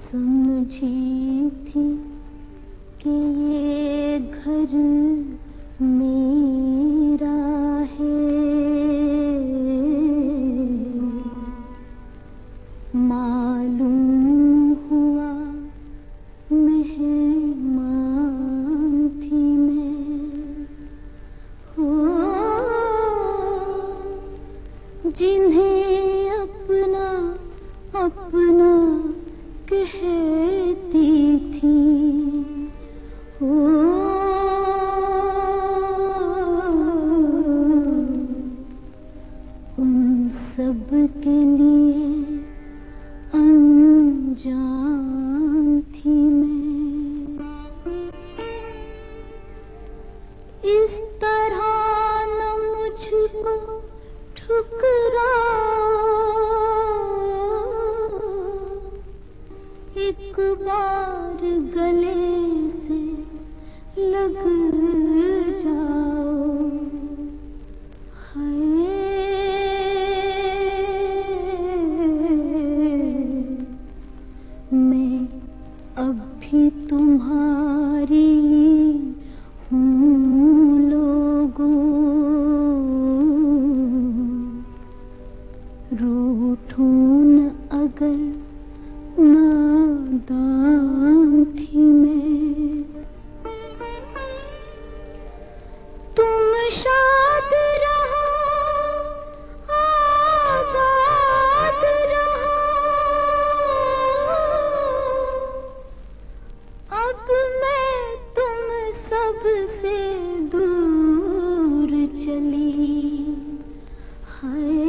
समझी थी कि ये घर मेरा है, मालूम हुआ मेहमान थी मैं। हो जिन्हें अपना अपना कहती थी, हो उन सब के लिए अनजान थी मैं। इस तरह न मुझको ठुकरा, एक बार गले से लग जाओ। हाय मैं अब भी तुम्हारी हूँ लोगों, रूठूं न अगर नादान थी मैं। तुम शाद रहो आबाद रहो, अब मैं तुम सबसे दूर चली। हाय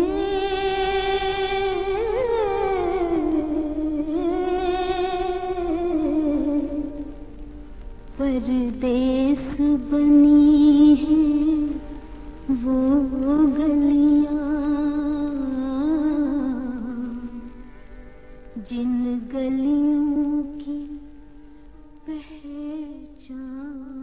परदेस बनी है वो गलियां, जिन गलियों की पहचान